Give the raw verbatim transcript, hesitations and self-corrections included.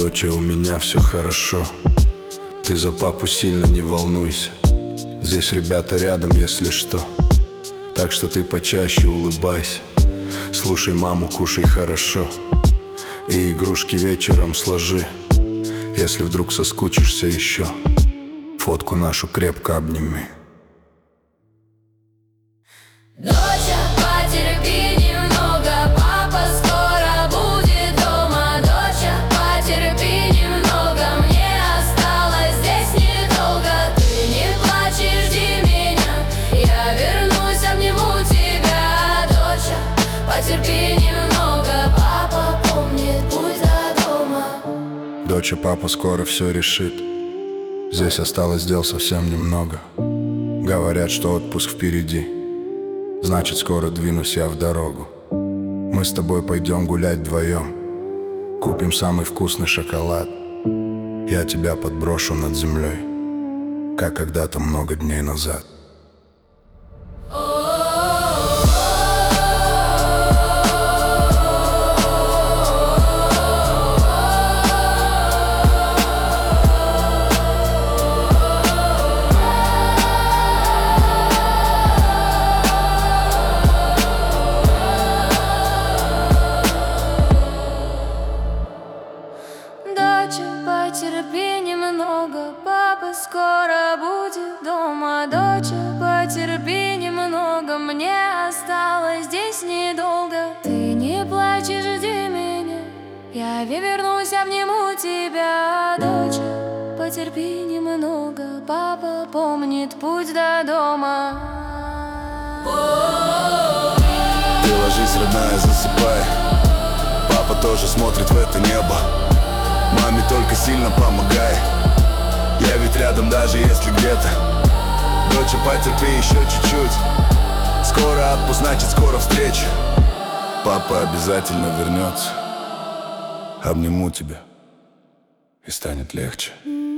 Доча, у меня все хорошо. Ты за папу сильно не волнуйся. Здесь ребята рядом, если что. Так что ты почаще улыбайся. Слушай маму, кушай хорошо. И игрушки вечером сложи. Если вдруг соскучишься еще, фотку нашу крепко обними. Доча, потерпи немного, папа скоро будет дома. Доча, потерпи немного, мне осталось здесь недолго. Ты не плачь и жди меня, я вернусь, обниму тебя. Доча, потерпи немного, папа помнит путь до дома. Доча, папа скоро все решит. Здесь осталось дел совсем немного. Говорят, что отпуск впереди, значит, скоро двинусь я в дорогу. Мы с тобой пойдем гулять вдвоем. Купим самый вкусный шоколад. Я тебя подброшу над землей, как когда-то много дней назад. Доча, потерпи немного, папа скоро будет дома. Доча, потерпи немного, мне осталось здесь недолго. Ты не плачь и жди меня, я вернусь, обниму тебя. Доча, потерпи немного, папа помнит путь до дома. Ты ложись, родная, засыпай. Папа тоже смотрит в это небо. Маме только сильно помогай. Я ведь рядом, даже если где-то. Доча, потерпи еще чуть-чуть. Скоро отпуск, значит, скоро встреча. Папа обязательно вернется. Обниму тебя, и станет легче.